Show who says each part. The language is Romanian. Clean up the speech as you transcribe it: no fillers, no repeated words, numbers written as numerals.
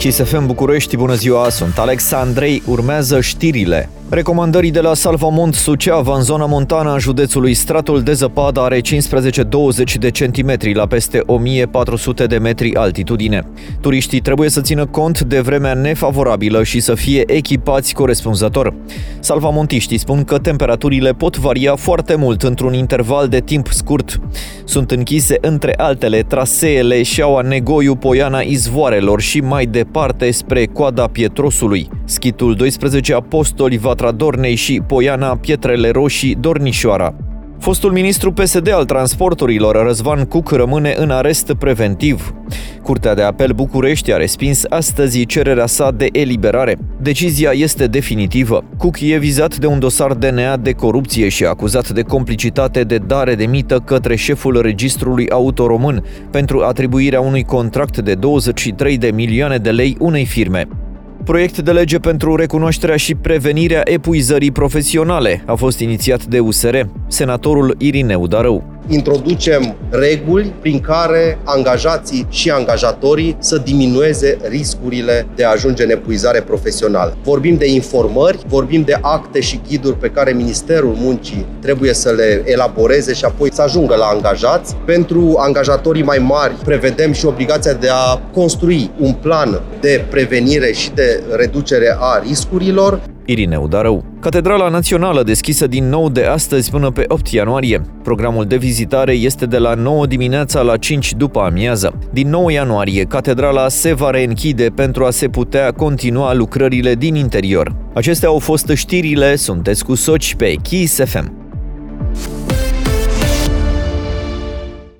Speaker 1: Kiss FM București, bună ziua, sunt Alex Andrei, urmează știrile. Recomandării de la Salvamont Suceava, în zona montană a județului, stratul de zăpadă are 15-20 de centimetri la peste 1400 de metri altitudine. Turiștii trebuie să țină cont de vremea nefavorabilă și să fie echipați corespunzător. Salvamontiștii spun că temperaturile pot varia foarte mult într-un interval de timp scurt. Sunt închise, între altele, traseele Șaua-Negoiu, Poiana Izvoarelor și mai departe spre Coada Pietrosului, Schitul 12 Apostoli, Vatra Dornei și Poiana Pietrele Roșii, Dornișoara. Fostul ministru PSD al transporturilor, Răzvan Cuc, rămâne în arest preventiv. Curtea de apel București a respins astăzi cererea sa de eliberare. Decizia este definitivă. Cuc e vizat de un dosar DNA de corupție și acuzat de complicitate de dare de mită către șeful Registrului Auto Român pentru atribuirea unui contract de 23 de milioane de lei unei firme. Proiect de lege pentru recunoașterea și prevenirea epuizării profesionale a fost inițiat de USR. Senatorul Irineu Darău.
Speaker 2: Introducem reguli prin care angajații și angajatorii să diminueze riscurile de a ajunge în epuizare profesională. Vorbim de informări, vorbim de acte și ghiduri pe care Ministerul Muncii trebuie să le elaboreze și apoi să ajungă la angajați. Pentru angajatorii mai mari prevedem și obligația de a construi un plan de prevenire și de reducere a riscurilor.
Speaker 1: Irineu Darău. Catedrala Națională deschisă din nou de astăzi până pe 8 ianuarie. Programul de vizitare este de la 9 dimineața la 5 după amiază. Din 9 ianuarie, catedrala se va reînchide pentru a se putea continua lucrările din interior. Acestea au fost știrile, sunteți cu Soci pe Kiss FM.